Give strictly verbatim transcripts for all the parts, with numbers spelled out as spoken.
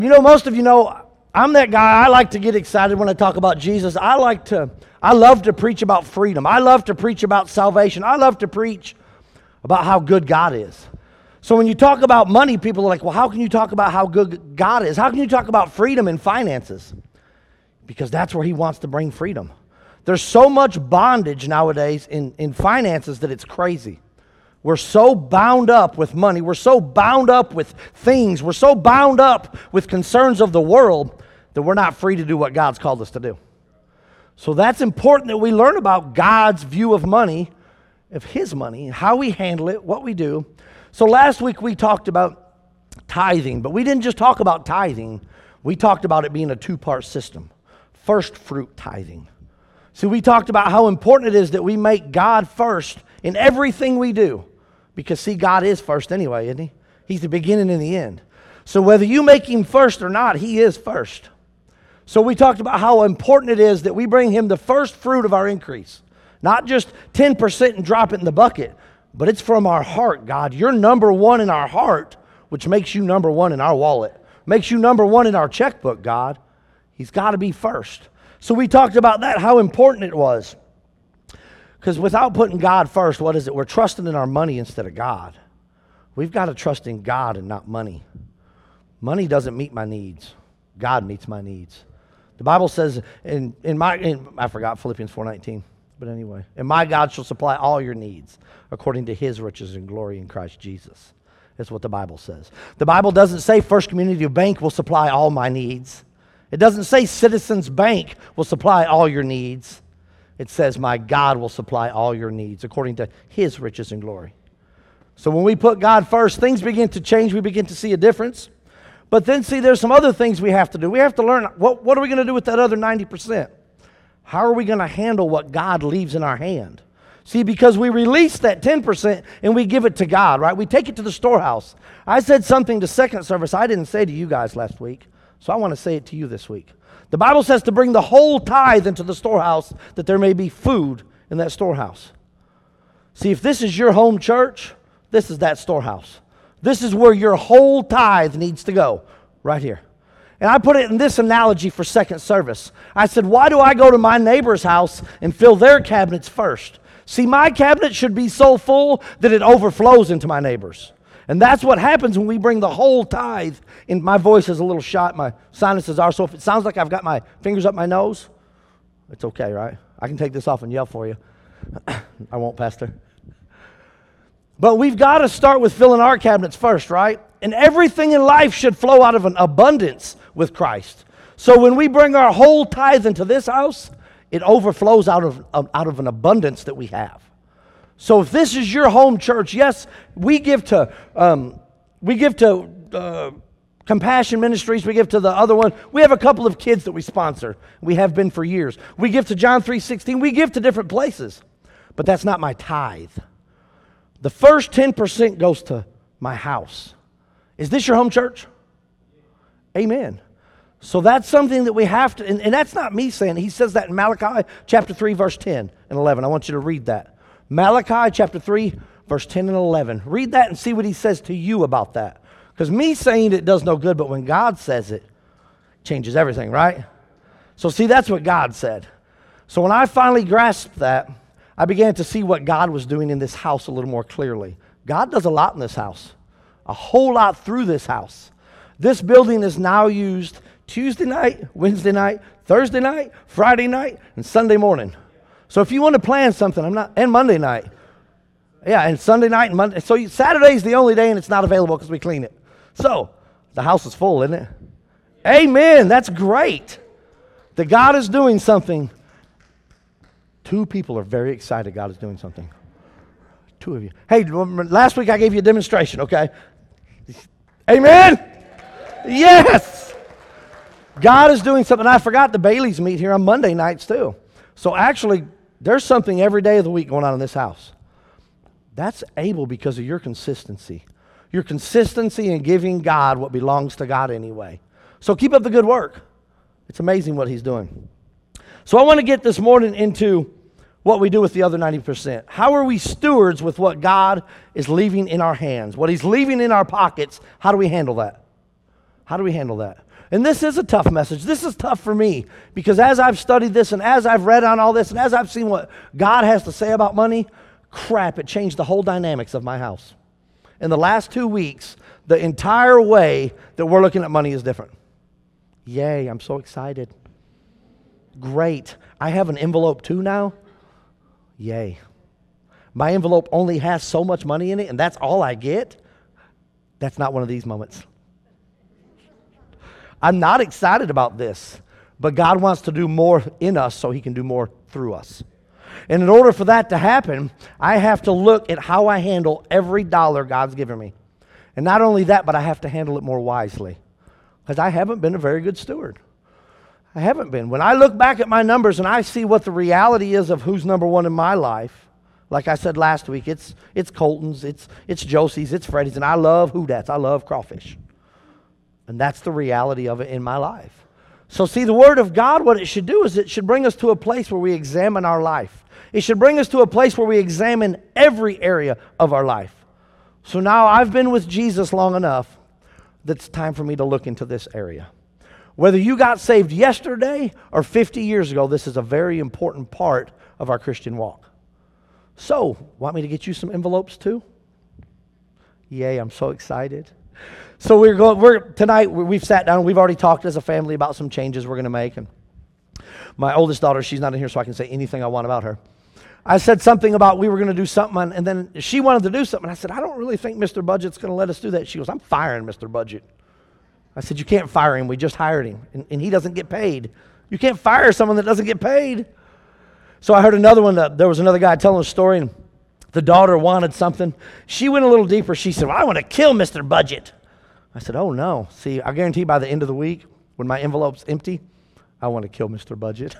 You know, most of you know, I'm that guy. I like to get excited when I talk about Jesus. I like to, I love to preach about freedom. I love to preach about salvation. I love to preach about how good God is. So when you talk about money, people are like, well, how can you talk about how good God is? How can you talk about freedom in finances? Because that's where he wants to bring freedom. There's so much bondage nowadays in, in finances that it's crazy. We're so bound up with money. We're so bound up with things. We're so bound up with concerns of the world that we're not free to do what God's called us to do. So that's important that we learn about God's view of money, of his money, how we handle it, what we do. So last week we talked about tithing, but we didn't just talk about tithing. We talked about it being a two-part system. First fruit tithing. See, we talked about how important it is that we make God first in everything we do. Because, see, God is first anyway, isn't he? He's the beginning and the end. So whether you make him first or not, he is first. So we talked about how important it is that we bring him the first fruit of our increase. Not just ten percent and drop it in the bucket, but it's from our heart, God. You're number one in our heart, which makes you number one in our wallet. Makes you number one in our checkbook, God. He's got to be first. So we talked about that, how important it was. Because without putting God first, what is it? We're trusting in our money instead of God. We've got to trust in God and not money. Money doesn't meet my needs. God meets my needs. The Bible says, in, in my, in, I forgot Philippians four nineteen. But anyway, and my God shall supply all your needs according to his riches and glory in Christ Jesus. That's what the Bible says. The Bible doesn't say First Community Bank will supply all my needs. It doesn't say Citizens Bank will supply all your needs. It says my God will supply all your needs according to his riches and glory. So when we put God first, things begin to change. We begin to see a difference. But then, see, there's some other things we have to do. We have to learn, what, what are we going to do with that other ninety percent? How are we going to handle what God leaves in our hand? See, because we release that ten percent and we give it to God, right? We take it to the storehouse. I said something to second service I didn't say to you guys last week, so I want to say it to you this week. The Bible says to bring the whole tithe into the storehouse that there may be food in that storehouse. See, if this is your home church, this is that storehouse. This is where your whole tithe needs to go, right here. And I put it in this analogy for second service. I said, why do I go to my neighbor's house and fill their cabinets first? See, my cabinet should be so full that it overflows into my neighbor's. And that's what happens when we bring the whole tithe. And my voice is a little shot, my sinuses are, so if it sounds like I've got my fingers up my nose, it's okay, right? I can take this off and yell for you. I won't, Pastor. But we've got to start with filling our cabinets first, right? And everything in life should flow out of an abundance with Christ. So when we bring our whole tithe into this house, it overflows out of, out of an abundance that we have. So if this is your home church, yes, we give to um, we give to uh, Compassion Ministries. We give to the other one. We have a couple of kids that we sponsor. We have been for years. We give to John three sixteen. We give to different places. But that's not my tithe. The first ten percent goes to my house. Is this your home church? Amen. So that's something that we have to, and, and that's not me saying it. He says that in Malachi chapter three, verse ten and eleven. I want you to read that. Malachi chapter three, verse ten and eleven. Read that and see what he says to you about that. Because me saying it does no good, but when God says it, it changes everything, right? So see, that's what God said. So when I finally grasped that, I began to see what God was doing in this house a little more clearly. God does a lot in this house. A whole lot through this house. This building is now used Tuesday night, Wednesday night, Thursday night, Friday night, and Sunday morning. So if you want to plan something, I'm not, and Monday night. Yeah, and Sunday night and Monday. So Saturday's the only day and it's not available because we clean it. So the house is full, isn't it? Amen. That's great. That God is doing something. Two people are very excited God is doing something. Two of you. Hey, last week I gave you a demonstration, okay? Amen? Yes! God is doing something. I forgot the Baileys meet here on Monday nights too. So actually, there's something every day of the week going on in this house. That's able because of your consistency. Your consistency in giving God what belongs to God anyway. So keep up the good work. It's amazing what he's doing. So I want to get this morning into what we do with the other ninety percent. How are we stewards with what God is leaving in our hands? What he's leaving in our pockets, how do we handle that? How do we handle that? And this is a tough message. This is tough for me because as I've studied this and as I've read on all this and as I've seen what God has to say about money, crap, it changed the whole dynamics of my house. In the last two weeks, the entire way that we're looking at money is different. Yay, I'm so excited. Great. I have an envelope too now. Yay. My envelope only has so much money in it and that's all I get. That's not one of these moments. I'm not excited about this, but God wants to do more in us so he can do more through us. And in order for that to happen, I have to look at how I handle every dollar God's given me. And not only that, but I have to handle it more wisely because I haven't been a very good steward. I haven't been. When I look back at my numbers and I see what the reality is of who's number one in my life, like I said last week, it's it's Colton's, it's it's Josie's, it's Freddie's, and I love Whodats. I love crawfish. And that's the reality of it in my life. So see, the Word of God, what it should do is it should bring us to a place where we examine our life. It should bring us to a place where we examine every area of our life. So now I've been with Jesus long enough that it's time for me to look into this area. Whether you got saved yesterday or fifty years ago, this is a very important part of our Christian walk. So, want me to get you some envelopes too? Yay, I'm so excited. So we're going. We're tonight. We've sat down. We've already talked as a family about some changes we're going to make. And my oldest daughter, she's not in here, so I can say anything I want about her. I said something about we were going to do something, and then she wanted to do something. I said, I don't really think Mister Budget's going to let us do that. She goes, I'm firing Mister Budget. I said, you can't fire him. We just hired him, and, and he doesn't get paid. You can't fire someone that doesn't get paid. So I heard another one. That there was another guy telling a story, and the daughter wanted something. She went a little deeper. She said, well, I want to kill Mister Budget. I said, oh, no. See, I guarantee by the end of the week, when my envelope's empty, I want to kill Mister Budget.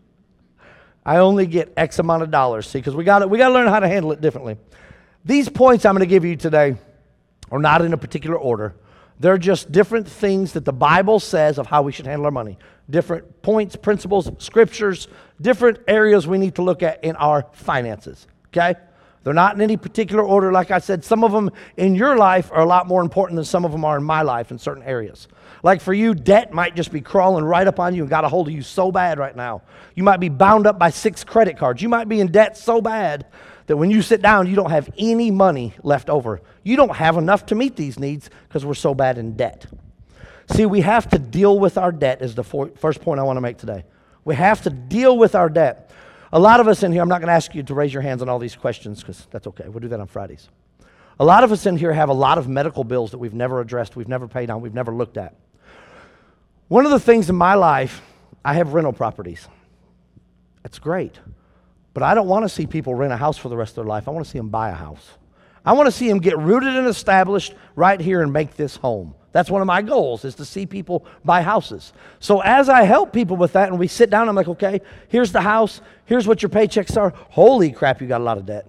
I only get X amount of dollars, see, because we got we got to learn how to handle it differently. These points I'm going to give you today are not in a particular order. They're just different things that the Bible says of how we should handle our money. Different points, principles, scriptures, different areas we need to look at in our finances, okay? They're not in any particular order. Like I said, some of them in your life are a lot more important than some of them are in my life in certain areas. Like for you, debt might just be crawling right up on you and got a hold of you so bad right now. You might be bound up by six credit cards. You might be in debt so bad that when you sit down, you don't have any money left over. You don't have enough to meet these needs because we're so bad in debt. See, we have to deal with our debt is the for- first point I want to make today. We have to deal with our debt. A lot of us in here, I'm not going to ask you to raise your hands on all these questions because that's okay. We'll do that on Fridays. A lot of us in here have a lot of medical bills that we've never addressed, we've never paid on, we've never looked at. One of the things in my life, I have rental properties. That's great. But I don't want to see people rent a house for the rest of their life. I want to see them buy a house. I want to see them get rooted and established right here and make this home. That's one of my goals, is to see people buy houses. So as I help people with that and we sit down, I'm like, okay, here's the house. Here's what your paychecks are. Holy crap, you got a lot of debt.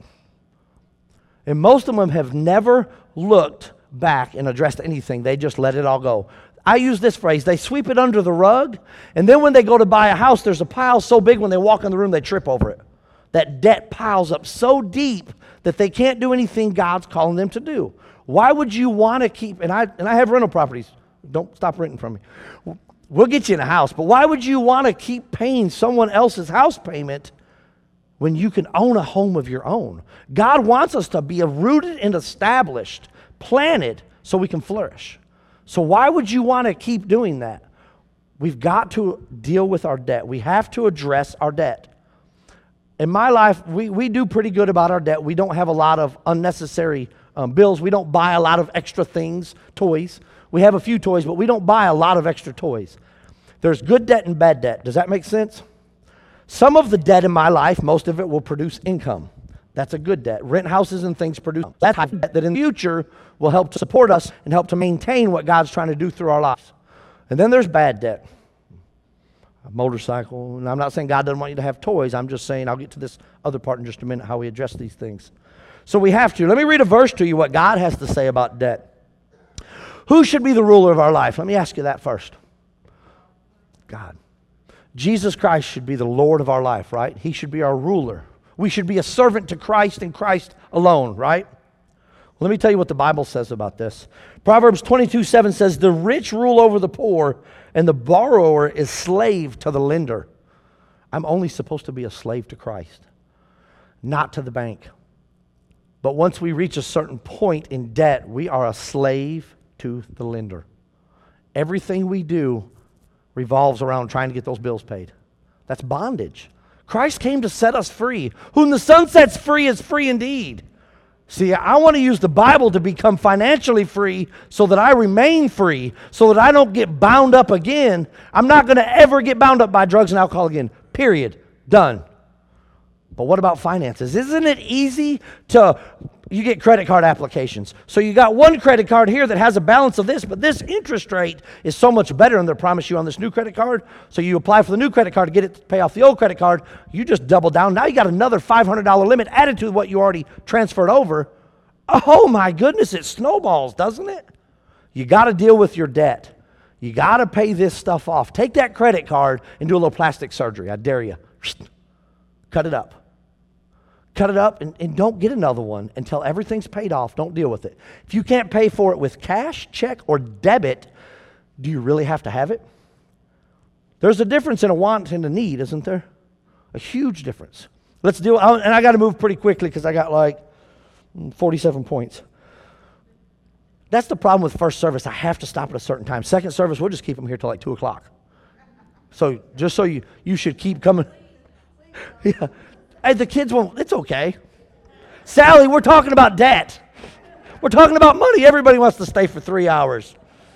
And most of them have never looked back and addressed anything. They just let it all go. I use this phrase, they sweep it under the rug, and then when they go to buy a house, there's a pile so big when they walk in the room, they trip over it. That debt piles up so deep that they can't do anything God's calling them to do. Why would you want to keep, and I and I have rental properties. Don't stop renting from me. We'll get you in a house, but why would you want to keep paying someone else's house payment when you can own a home of your own? God wants us to be rooted and established, planted, so we can flourish. So why would you want to keep doing that? We've got to deal with our debt. We have to address our debt. In my life, we, we do pretty good about our debt. We don't have a lot of unnecessary um, bills. We don't buy a lot of extra things, toys. We have a few toys, but we don't buy a lot of extra toys. There's good debt and bad debt. Does that make sense? Some of the debt in my life, most of it will produce income. That's a good debt. Rent houses and things produce. That's a debt that in the future will help to support us and help to maintain what God's trying to do through our lives. And then there's bad debt. A motorcycle. And I'm not saying God doesn't want you to have toys. I'm just saying, I'll get to this other part in just a minute, how we address these things. So we have to. Let me read a verse to you, what God has to say about debt. Who should be the ruler of our life? Let me ask you that first. God. Jesus Christ should be the Lord of our life, right? He should be our ruler. We should be a servant to Christ and Christ alone, right? Let me tell you what the Bible says about this. Proverbs twenty-two seven says, the rich rule over the poor, and the borrower is slave to the lender. I'm only supposed to be a slave to Christ, not to the bank. But once we reach a certain point in debt, we are a slave to the lender. Everything we do revolves around trying to get those bills paid. That's bondage. Christ came to set us free. Whom the Son sets free is free indeed. See, I want to use the Bible to become financially free so that I remain free, so that I don't get bound up again. I'm not going to ever get bound up by drugs and alcohol again. Period. Done. But what about finances? Isn't it easy to, you get credit card applications. So you got one credit card here that has a balance of this, but this interest rate is so much better than they promise you on this new credit card. So you apply for the new credit card to get it to pay off the old credit card. You just double down. Now you got another five hundred dollars limit added to what you already transferred over. Oh my goodness, it snowballs, doesn't it? You got to deal with your debt. You got to pay this stuff off. Take that credit card and do a little plastic surgery. I dare you. Cut it up. Cut it up and, and don't get another one until everything's paid off. Don't deal with it. If you can't pay for it with cash, check, or debit, do you really have to have it? There's a difference in a want and a need, isn't there? A huge difference. Let's deal, and I got to move pretty quickly because I got like forty-seven points. That's the problem with first service. I have to stop at a certain time. Second service, we'll just keep them here till like two o'clock. So just so you, you should keep coming. Yeah. Hey, the kids won't, it's okay. Sally, we're talking about debt. We're talking about money. Everybody wants to stay for three hours.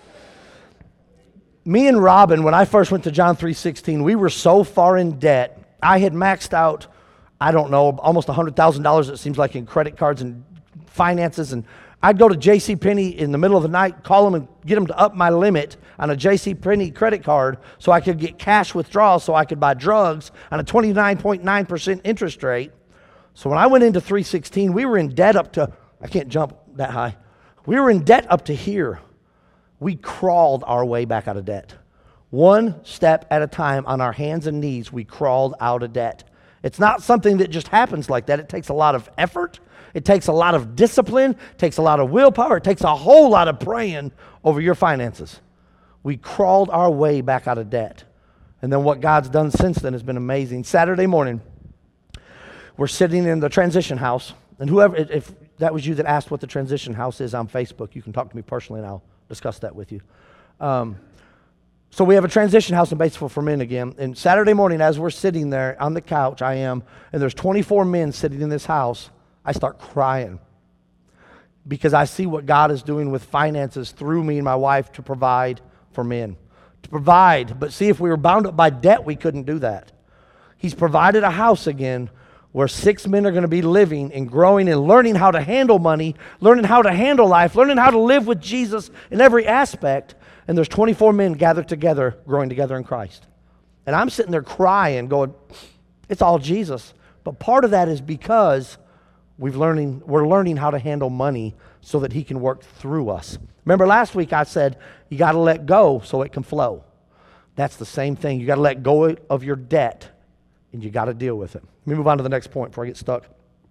Me and Robin, when I first went to John three sixteen, we were so far in debt. I had maxed out, I don't know, almost one hundred thousand dollars it seems like in credit cards and finances. And I'd go to JCPenney in the middle of the night, call them and get them to up my limit on a JCPenney credit card so I could get cash withdrawals so I could buy drugs on a twenty-nine point nine percent interest rate. So when I went into three sixteen, we were in debt up to, I can't jump that high. We were in debt up to here. We crawled our way back out of debt. One step at a time on our hands and knees, we crawled out of debt. It's not something that just happens like that. It takes a lot of effort. It takes a lot of discipline. It takes a lot of willpower. It takes a whole lot of praying over your finances. We crawled our way back out of debt. And then what God's done since then has been amazing. Saturday morning, we're sitting in the transition house. And whoever, if that was you that asked what the transition house is on Facebook, you can talk to me personally and I'll discuss that with you. Um, so we have a transition house in Batesville for men again. And Saturday morning, as we're sitting there on the couch, I am, and there's twenty-four men sitting in this house, I start crying because I see what God is doing with finances through me and my wife to provide for men. To provide, but see, if we were bound up by debt, we couldn't do that. He's provided a house again where six men are going to be living and growing and learning how to handle money, learning how to handle life, learning how to live with Jesus in every aspect. And there's twenty-four men gathered together, growing together in Christ. And I'm sitting there crying, going, it's all Jesus. But part of that is because we've learning, we're learning how to handle money so that he can work through us. Remember last week I said, you got to let go so it can flow. That's the same thing. You got to let go of your debt, and you got to deal with it. Let me move on to the next point before I get stuck.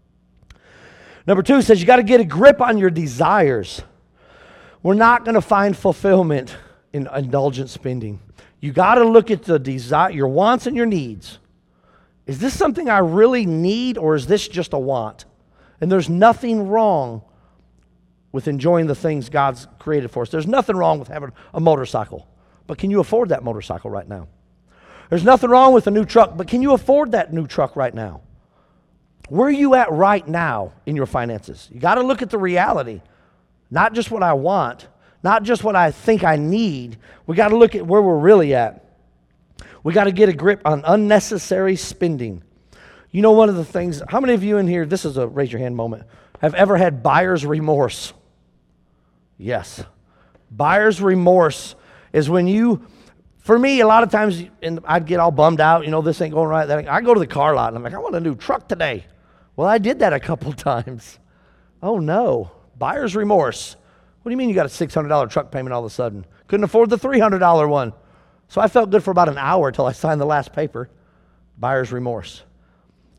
Number two says you got to get a grip on your desires. We're not going to find fulfillment in indulgent spending. You got to look at the desire, your wants and your needs. Is this something I really need, or is this just a want? And there's nothing wrong with enjoying the things God's created for us. There's nothing wrong with having a motorcycle. But can you afford that motorcycle right now? There's nothing wrong with a new truck, but can you afford that new truck right now? Where are you at right now in your finances? You got to look at the reality, not just what I want, not just what I think I need. We got to look at where we're really at. We got to get a grip on unnecessary spending. You know, one of the things, how many of you in here, this is a raise your hand moment, have ever had buyer's remorse? Yes. Buyer's remorse is when you, for me, a lot of times, and I'd get all bummed out, you know, this ain't going right. That ain't, I go to the car lot and I'm like, I want a new truck today. Well, I did that a couple times. Oh no, buyer's remorse. What do you mean you got a six hundred dollars truck payment all of a sudden? Couldn't afford the three hundred dollars one. So I felt good for about an hour until I signed the last paper. Buyer's remorse.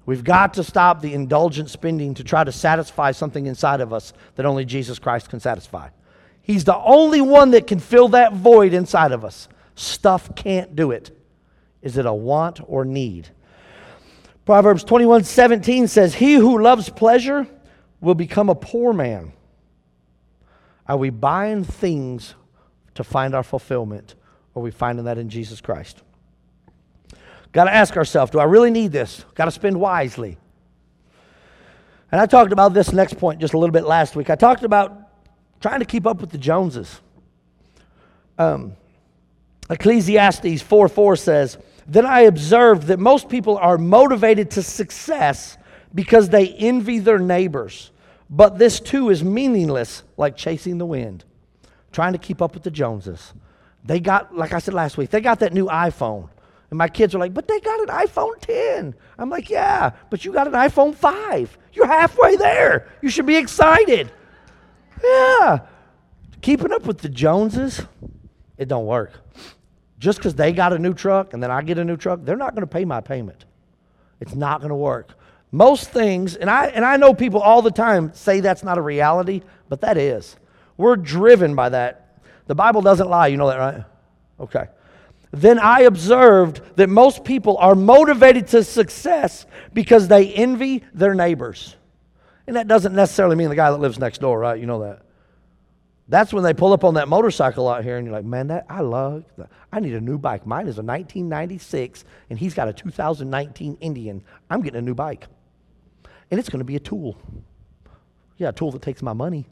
We've got to stop the indulgent spending to try to satisfy something inside of us that only Jesus Christ can satisfy. He's the only one that can fill that void inside of us. Stuff can't do it. Is it a want or need? Proverbs twenty-one seventeen says, he who loves pleasure will become a poor man. Are we buying things to find our fulfillment, or are we finding that in Jesus Christ? Got to ask ourselves, do I really need this? Got to spend wisely. And I talked about this next point just a little bit last week. I talked about trying to keep up with the Joneses. Um, Ecclesiastes four four says, then I observed that most people are motivated to success because they envy their neighbors. But this too is meaningless, like chasing the wind. Trying to keep up with the Joneses. They got, like I said last week, they got that new iPhone. And my kids are like, but they got an iPhone ten. I'm like, yeah, but you got an iPhone five. You're halfway there. You should be excited. Yeah. Keeping up with the Joneses, it don't work. Just because they got a new truck and then I get a new truck, they're not going to pay my payment. It's not going to work. Most things, and I and I know people all the time say that's not a reality, but that is. We're driven by that. The Bible doesn't lie. You know that, right? Okay. Then I observed that most people are motivated to success because they envy their neighbors. And that doesn't necessarily mean the guy that lives next door, right? You know that. That's when they pull up on that motorcycle out here and you're like, man, that I love, I need a new bike. Mine is a nineteen ninety-six and he's got a two thousand nineteen Indian. I'm getting a new bike. And it's going to be a tool. Yeah, a tool that takes my money.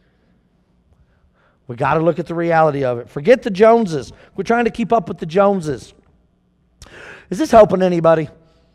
We got to look at the reality of it. Forget the Joneses. We're trying to keep up with the Joneses. Is this helping anybody?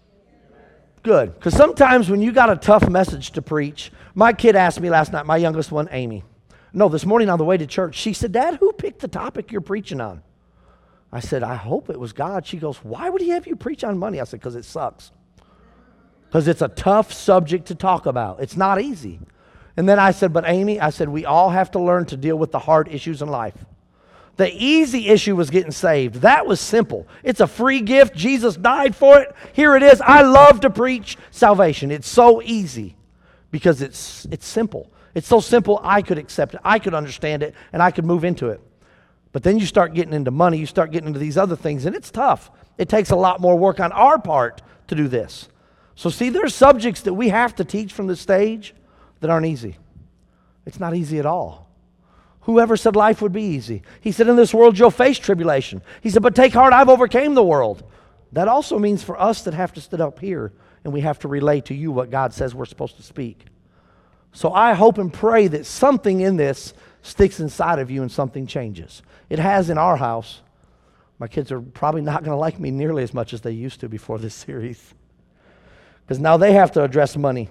Good. Because sometimes when you got a tough message to preach, my kid asked me last night, my youngest one, Amy. No, this morning on the way to church, she said, Dad, who picked the topic you're preaching on? I said, I hope it was God. She goes, why would he have you preach on money? I said, because it sucks. Because it's a tough subject to talk about. It's not easy. And then I said, but Amy, I said, we all have to learn to deal with the hard issues in life. The easy issue was getting saved. That was simple. It's a free gift. Jesus died for it. Here it is. I love to preach salvation. It's so easy because it's it's simple. It's so simple I could accept it. I could understand it, and I could move into it. But then you start getting into money. You start getting into these other things, and it's tough. It takes a lot more work on our part to do this. So see, there's subjects that we have to teach from the stage that aren't easy. It's not easy at all. Whoever said life would be easy? He said, in this world you'll face tribulation. He said, but take heart, I've overcame the world. That also means for us that have to sit up here and we have to relay to you what God says we're supposed to speak. So I hope and pray that something in this sticks inside of you and something changes. It has in our house. My kids are probably not going to like me nearly as much as they used to before this series, because now they have to address money.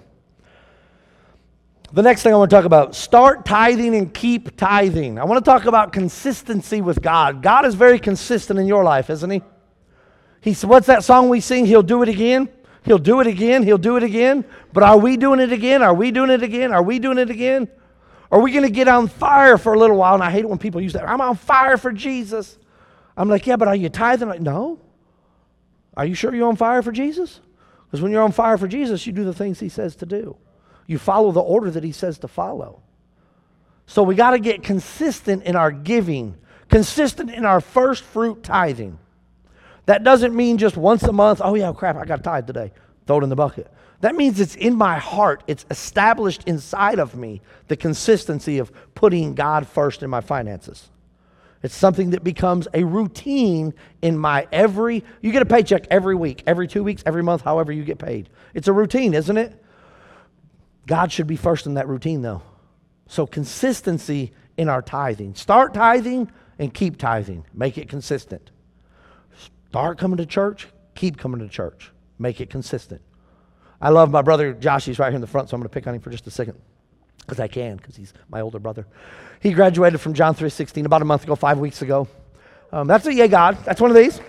The next thing I want to talk about, start tithing and keep tithing. I want to talk about consistency with God. God is very consistent in your life, isn't he? He said, what's that song we sing? He'll do it again. He'll do it again. He'll do it again. But are we doing it again? Are we doing it again? Are we doing it again? Are we going to get on fire for a little while? And I hate it when people use that. I'm on fire for Jesus. I'm like, yeah, but are you tithing? Like, no. Are you sure you're on fire for Jesus? Because when you're on fire for Jesus, you do the things he says to do. You follow the order that he says to follow. So we got to get consistent in our giving, consistent in our first fruit tithing. That doesn't mean just once a month, oh yeah, crap, I got to tithe today. Throw it in the bucket. That means it's in my heart. It's established inside of me, the consistency of putting God first in my finances. It's something that becomes a routine in my every, you get a paycheck every week, every two weeks, every month, however you get paid. It's a routine, isn't it? God should be first in that routine, though. So consistency in our tithing. Start tithing and keep tithing. Make it consistent. Start coming to church. Keep coming to church. Make it consistent. I love my brother Josh. He's right here in the front, so I'm going to pick on him for just a second. Because I can, because he's my older brother. He graduated from John three sixteen about a month ago, five weeks ago. Um, that's a yay, God. That's one of these.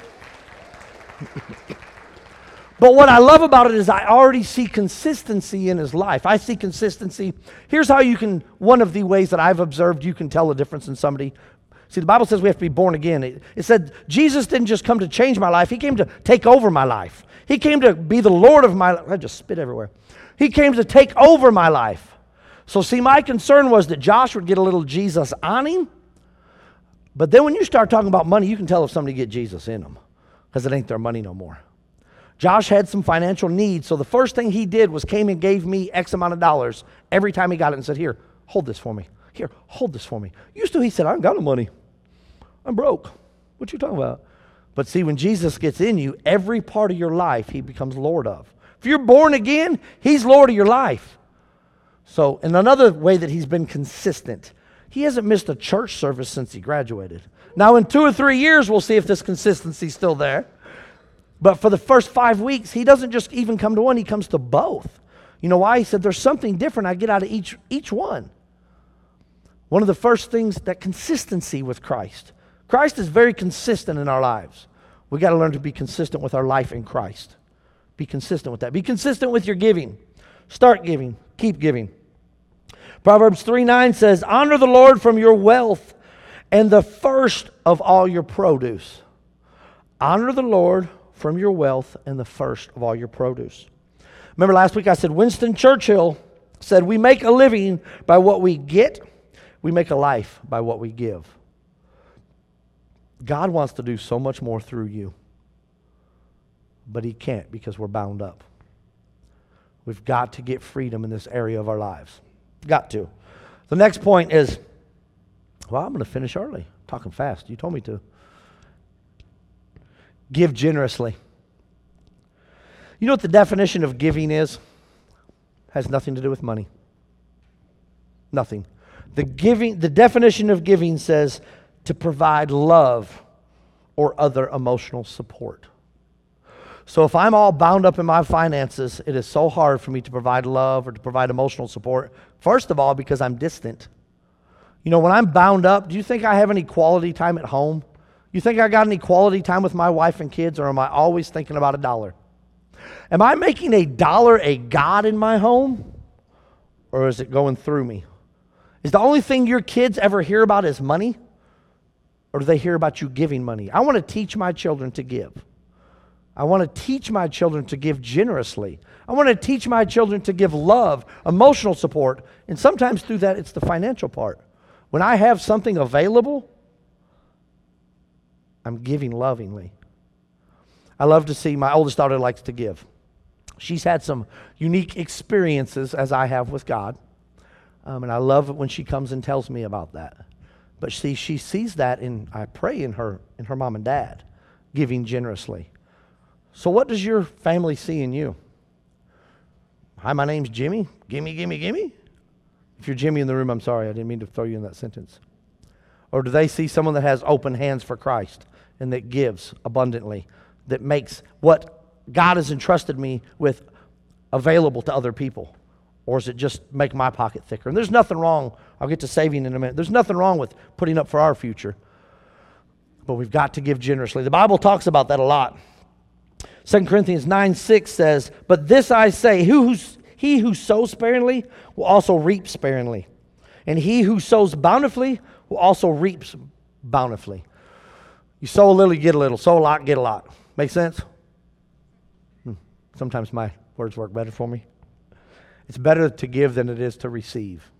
But what I love about it is I already see consistency in his life. I see consistency. Here's how you can, one of the ways that I've observed you can tell a difference in somebody. See, the Bible says we have to be born again. It, it said Jesus didn't just come to change my life. He came to take over my life. He came to be the Lord of my life. I just spit everywhere. He came to take over my life. So see, my concern was that Josh would get a little Jesus on him. But then when you start talking about money, you can tell if somebody get Jesus in them, because it ain't their money no more. Josh had some financial needs, so the first thing he did was came and gave me X amount of dollars every time he got it and said, here, hold this for me. Here, hold this for me. Used to, he said, I ain't got no money. I'm broke. What you talking about? But see, when Jesus gets in you, every part of your life he becomes Lord of. If you're born again, he's Lord of your life. So, and another way that he's been consistent, he hasn't missed a church service since he graduated. Now, in two or three years, we'll see if this consistency's still there. But for the first five weeks, he doesn't just even come to one, he comes to both. You know why? He said, there's something different I get out of each, each one. One of the first things, that consistency with Christ. Christ is very consistent in our lives. We got to learn to be consistent with our life in Christ. Be consistent with that. Be consistent with your giving. Start giving. Keep giving. Proverbs three nine says, honor the Lord from your wealth and the first of all your produce. Honor the Lord from your wealth and the first of all your produce. Remember last week I said Winston Churchill said, we make a living by what we get. We make a life by what we give. God wants to do so much more through you. But he can't because we're bound up. We've got to get freedom in this area of our lives. Got to. The next point is, well, I'm going to finish early. I'm talking fast. You told me to. Give generously. You know what the definition of giving is? Has nothing to do with money. Nothing. The giving, the definition of giving says to provide love or other emotional support. So if I'm all bound up in my finances, it is so hard for me to provide love or to provide emotional support. First of all, because I'm distant. You know, when I'm bound up, do you think I have any quality time at home? You think I got any quality time with my wife and kids, or am I always thinking about a dollar? Am I making a dollar a god in my home, or is it going through me? Is the only thing your kids ever hear about is money, or do they hear about you giving money? I want to teach my children to give. I want to teach my children to give generously. I want to teach my children to give love, emotional support, and sometimes through that it's the financial part. When I have something available, I'm giving lovingly. I love to see, my oldest daughter likes to give. She's had some unique experiences as I have with God. Um, and I love it when she comes and tells me about that. But see, she sees that in, I pray, in her, in her mom and dad, giving generously. So what does your family see in you? Hi, my name's Jimmy. Gimme, gimme, gimme. If you're Jimmy in the room, I'm sorry. I didn't mean to throw you in that sentence. Or do they see someone that has open hands for Christ and that gives abundantly, that makes what God has entrusted me with available to other people? Or does it just make my pocket thicker? And there's nothing wrong. I'll get to saving in a minute. There's nothing wrong with putting up for our future. But we've got to give generously. The Bible talks about that a lot. Second Corinthians nine six says, but this I say, who, who's, he who sows sparingly will also reap sparingly. And he who sows bountifully will also reap bountifully. You sow a little, you get a little. Sow a lot, get a lot. Make sense? Hmm. Sometimes my words work better for me. It's better to give than it is to receive.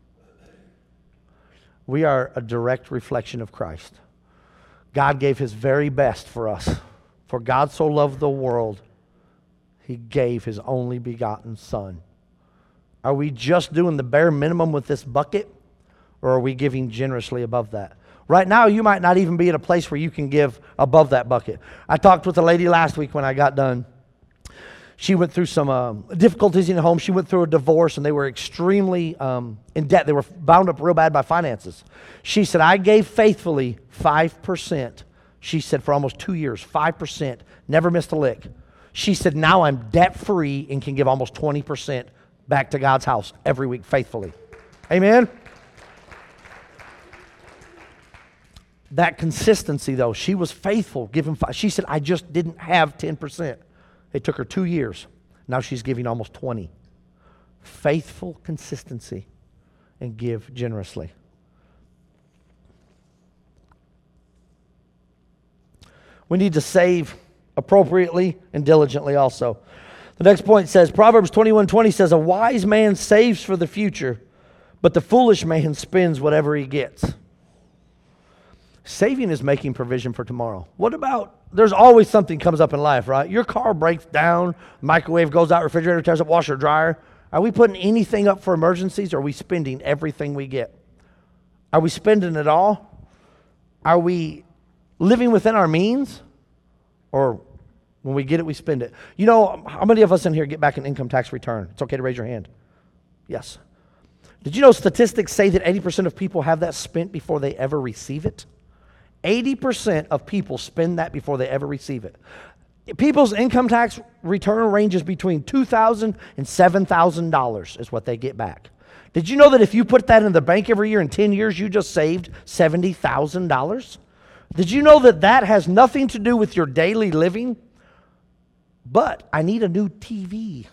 We are a direct reflection of Christ. God gave his very best for us. For God so loved the world, he gave his only begotten Son. Are we just doing the bare minimum with this bucket, or are we giving generously above that? Right now, you might not even be at a place where you can give above that bucket. I talked with a lady last week when I got done. She went through some um, difficulties in the home. She went through a divorce, and they were extremely um, in debt. They were bound up real bad by finances. She said, I gave faithfully five percent. She said, for almost two years, five percent. Never missed a lick. She said, now I'm debt-free and can give almost twenty percent back to God's house every week faithfully. Amen? That consistency, though, she was faithful, giving five. She said, I just didn't have ten percent. It took her two years. Now she's giving almost twenty. Faithful consistency and give generously. We need to save appropriately and diligently also. The next point says, Proverbs twenty-one twenty says, a wise man saves for the future, but the foolish man spends whatever he gets. Saving is making provision for tomorrow. What about, there's always something comes up in life, right? Your car breaks down, microwave goes out, refrigerator tears up, washer, dryer. Are we putting anything up for emergencies, or are we spending everything we get? Are we spending it all? Are we living within our means? Or when we get it, we spend it? You know, how many of us in here get back an income tax return? It's okay to raise your hand. Yes. Did you know statistics say that eighty percent of people have that spent before they ever receive it? eighty percent of people spend that before they ever receive it. People's income tax return ranges between two thousand dollars and seven thousand dollars is what they get back. Did you know that if you put that in the bank every year, in ten years, you just saved seventy thousand dollars? Did you know that that has nothing to do with your daily living? But I need a new T V.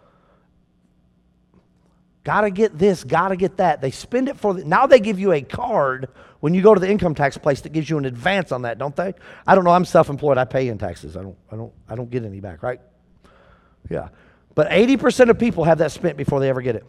Gotta get this, gotta get that. They spend it for, the, now they give you a card when you go to the income tax place that gives you an advance on that, don't they? I don't know, I'm self-employed, I pay in taxes. I don't, I don't, I don't get any back, right? Yeah. But eighty percent of people have that spent before they ever get it.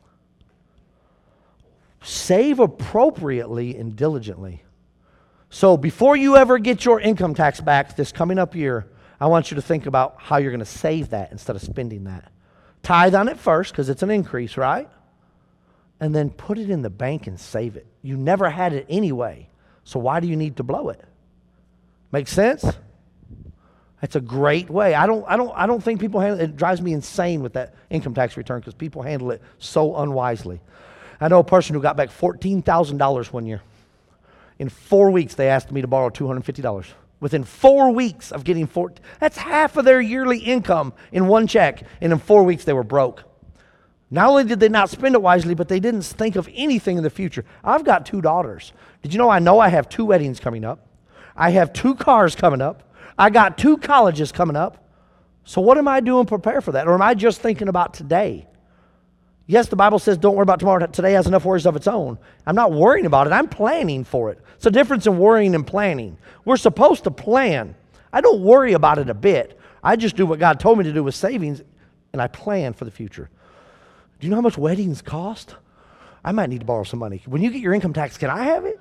Save appropriately and diligently. So before you ever get your income tax back this coming up year, I want you to think about how you're going to save that instead of spending that. Tithe on it first because it's an increase, right? And then put it in the bank and save it. You never had it anyway, so why do you need to blow it? Make sense? That's a great way. I don't, I don't, I don't think people handle it. It drives me insane with that income tax return because people handle it so unwisely. I know a person who got back fourteen thousand dollars one year. In four weeks, they asked me to borrow two hundred fifty dollars. Within four weeks of getting four, that's half of their yearly income in one check. And in four weeks, they were broke. Not only did they not spend it wisely, but they didn't think of anything in the future. I've got two daughters. Did you know I know I have two weddings coming up? I have two cars coming up. I got two colleges coming up. So what am I doing to prepare for that? Or am I just thinking about today? Yes, the Bible says don't worry about tomorrow. Today has enough worries of its own. I'm not worrying about it. I'm planning for it. It's a difference in worrying and planning. We're supposed to plan. I don't worry about it a bit. I just do what God told me to do with savings, and I plan for the future. Do you know how much weddings cost? I might need to borrow some money. When you get your income tax, can I have it?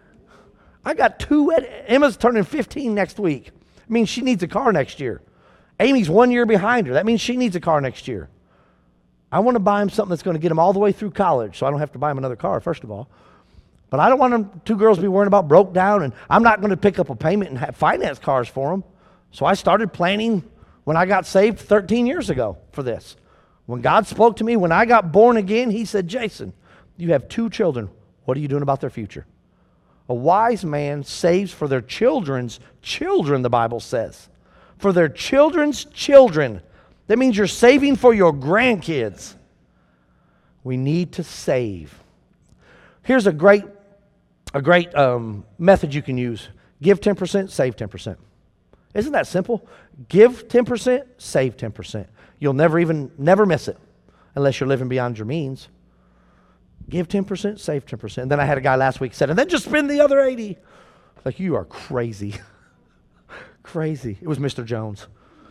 I got two weddings. Emma's turning fifteen next week. It means she needs a car next year. Amy's one year behind her. That means she needs a car next year. I want to buy him something that's going to get him all the way through college, so I don't have to buy him another car, first of all. But I don't want them two girls to be worrying about broke down, and I'm not going to pick up a payment and have finance cars for them. So I started planning when I got saved thirteen years ago for this. When God spoke to me, when I got born again, he said, Jason, you have two children. What are you doing about their future? A wise man saves for their children's children, the Bible says. For their children's children. That means you're saving for your grandkids. We need to save. Here's a great, a great um, method you can use. Give ten percent, save ten percent. Isn't that simple? Give ten percent, save ten percent. You'll never even, never miss it unless you're living beyond your means. Give ten percent, save ten percent. And then I had a guy last week said, and then just spend the other eighty. Like, you are crazy. Crazy. It was Mister Jones.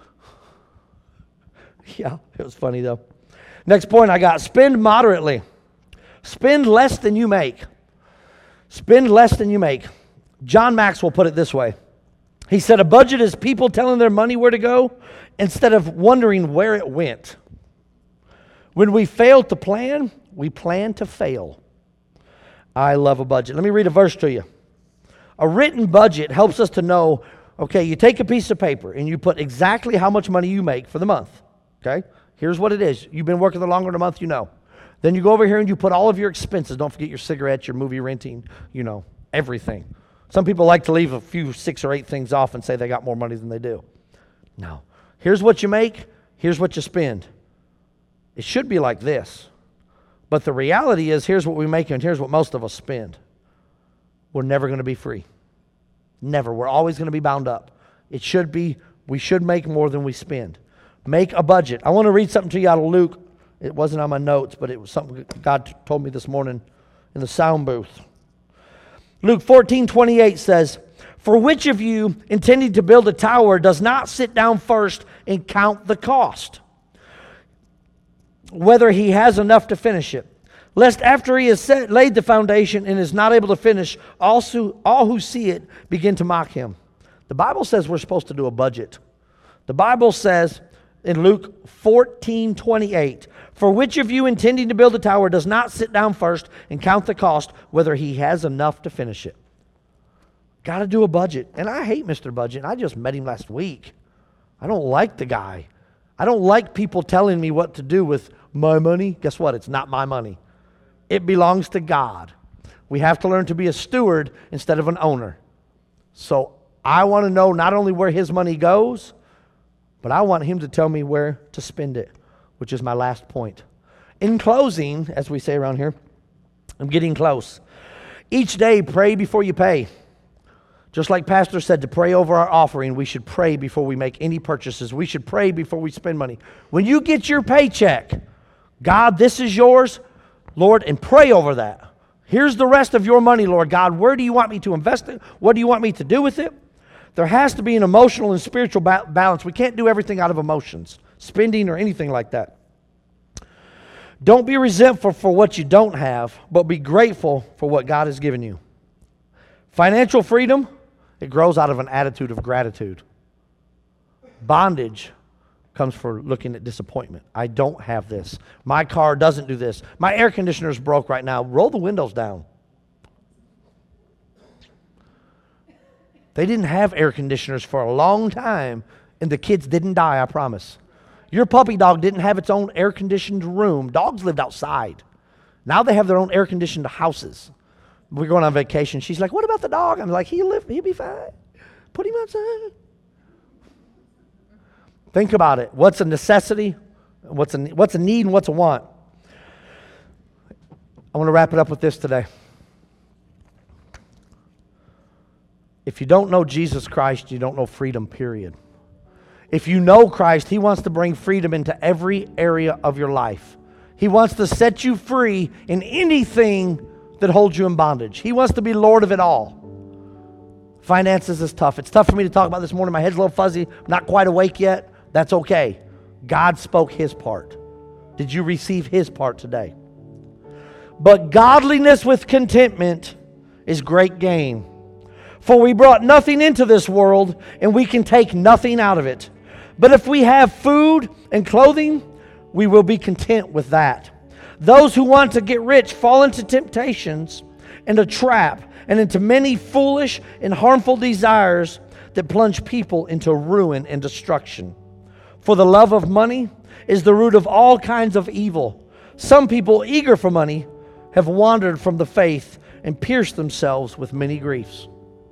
Yeah, it was funny though. Next point I got, spend moderately. Spend less than you make. Spend less than you make. John Maxwell put it this way. He said, a budget is people telling their money where to go instead of wondering where it went. When we fail to plan, we plan to fail. I love a budget. Let me read a verse to you. A written budget helps us to know, okay, you take a piece of paper and you put exactly how much money you make for the month. Okay, here's what it is. You've been working there longer than a month, you know. Then you go over here and you put all of your expenses. Don't forget your cigarettes, your movie renting, you know, everything. Some people like to leave a few, six or eight things off and say they got more money than they do. No. Here's what you make. Here's what you spend. It should be like this. But the reality is, here's what we make and here's what most of us spend. We're never going to be free. Never. We're always going to be bound up. It should be, we should make more than we spend. Make a budget. I want to read something to you out of Luke. It wasn't on my notes, but it was something God told me this morning in the sound booth. Luke fourteen twenty-eight says, For which of you, intending to build a tower, does not sit down first and count the cost, whether he has enough to finish it? Lest after he has set, laid the foundation and is not able to finish, also all who see it begin to mock him. The Bible says we're supposed to do a budget. The Bible says in Luke fourteen twenty-eight, for which of you intending to build a tower does not sit down first and count the cost, whether he has enough to finish it? Got to do a budget. And I hate Mister Budget. I just met him last week. I don't like the guy. I don't like people telling me what to do with my money. Guess what? It's not my money. It belongs to God. We have to learn to be a steward instead of an owner. So I want to know not only where his money goes, but I want him to tell me where to spend it, which is my last point. In closing, as we say around here, I'm getting close. Each day, pray before you pay. Just like Pastor said, to pray over our offering, we should pray before we make any purchases. We should pray before we spend money. When you get your paycheck, God, this is yours, Lord, and pray over that. Here's the rest of your money, Lord God. Where do you want me to invest it? What do you want me to do with it? There has to be an emotional and spiritual ba- balance. We can't do everything out of emotions, spending or anything like that. Don't be resentful for what you don't have, but be grateful for what God has given you. Financial freedom, it grows out of an attitude of gratitude. Bondage comes for looking at disappointment. I don't have this. My car doesn't do this. My air conditioner's broke right now. Roll the windows down. They didn't have air conditioners for a long time, and the kids didn't die, I promise. Your puppy dog didn't have its own air-conditioned room. Dogs lived outside. Now they have their own air-conditioned houses. We're going on vacation. She's like, what about the dog? I'm like, he'll live, he'll be fine. Put him outside. Think about it. What's a necessity? What's a, what's a need and what's a want? I want to wrap it up with this today. If you don't know Jesus Christ, you don't know freedom, period. If you know Christ, He wants to bring freedom into every area of your life. He wants to set you free in anything that holds you in bondage. He wants to be Lord of it all. Finances is tough. It's tough for me to talk about this morning. My head's a little fuzzy. I'm not quite awake yet. That's okay. God spoke His part. Did you receive His part today? But godliness with contentment is great gain. For we brought nothing into this world, and we can take nothing out of it. But if we have food and clothing, we will be content with that. Those who want to get rich fall into temptations and a trap, and into many foolish and harmful desires that plunge people into ruin and destruction. For the love of money is the root of all kinds of evil. Some people eager for money have wandered from the faith and pierced themselves with many griefs.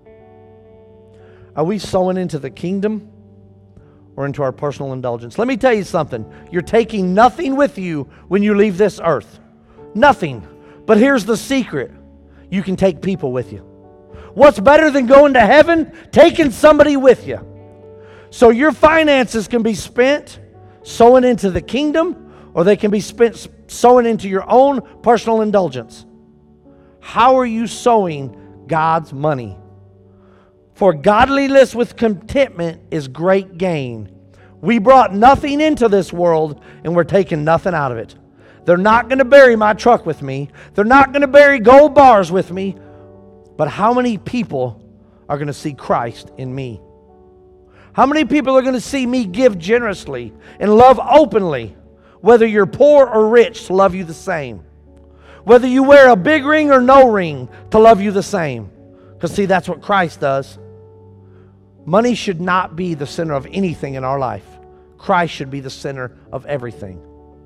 Are we sowing into the kingdom or into our personal indulgence? Let me tell you something. You're taking nothing with you when you leave this earth. Nothing. But here's the secret. You can take people with you. What's better than going to heaven? Taking somebody with you. So your finances can be spent sowing into the kingdom, or they can be spent sowing into your own personal indulgence. How are you sowing God's money? For godliness with contentment is great gain. We brought nothing into this world, and we're taking nothing out of it. They're not going to bury my truck with me. They're not going to bury gold bars with me. But how many people are going to see Christ in me? How many people are going to see me give generously and love openly? Whether you're poor or rich, to love you the same. Whether you wear a big ring or no ring, to love you the same. Because see, that's what Christ does. Money should not be the center of anything in our life. Christ should be the center of everything.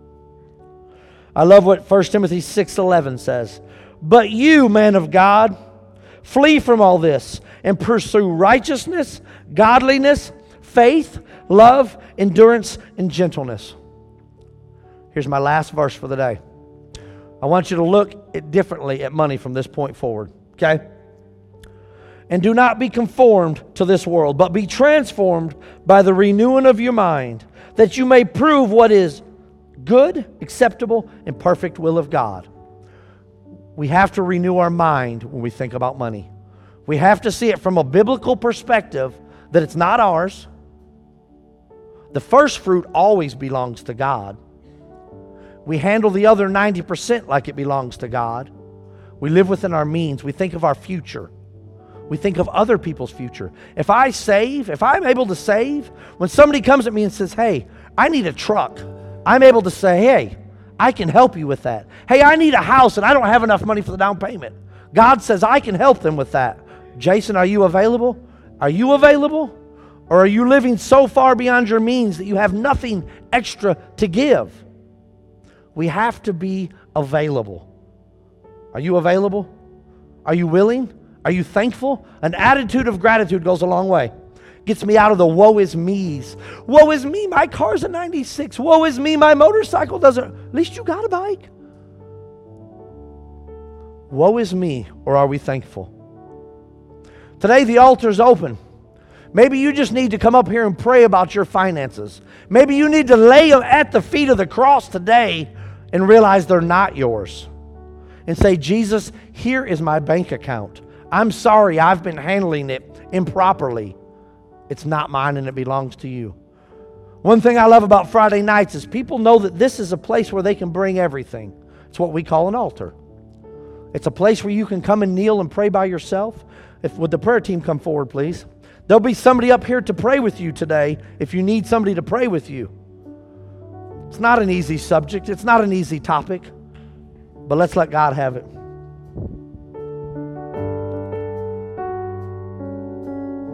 I love what First Timothy six eleven says. But you, man of God, flee from all this and pursue righteousness, godliness, faith, love, endurance, and gentleness. Here's my last verse for the day. I want you to look at differently at money from this point forward. Okay? And do not be conformed to this world, but be transformed by the renewing of your mind, that you may prove what is good, acceptable, and perfect will of God. We have to renew our mind when we think about money. We have to see it from a biblical perspective that it's not ours. The first fruit always belongs to God. We handle the other ninety percent like it belongs to God. We live within our means. We think of our future. We think of other people's future. If I save, if I'm able to save, when somebody comes at me and says, hey, I need a truck, I'm able to say, hey, I can help you with that. Hey, I need a house and I don't have enough money for the down payment. God says I can help them with that. Jason, are you available? Are you available? Or are you living so far beyond your means that you have nothing extra to give? We have to be available. Are you available? Are you willing? Are you thankful? An attitude of gratitude goes a long way. Gets me out of the woe is me's. Woe is me, my car's a ninety-six. Woe is me, my motorcycle doesn't. At least you got a bike. Woe is me, or are we thankful? Today the altar is open. Maybe you just need to come up here and pray about your finances. Maybe you need to lay them at the feet of the cross today and realize they're not yours. And say, Jesus, here is my bank account. I'm sorry I've been handling it improperly. It's not mine and it belongs to you. One thing I love about Friday nights is people know that this is a place where they can bring everything. It's what we call an altar. It's a place where you can come and kneel and pray by yourself. If, would the prayer team come forward, please? There'll be somebody up here to pray with you today if you need somebody to pray with you. It's not an easy subject. It's not an easy topic. But let's let God have it.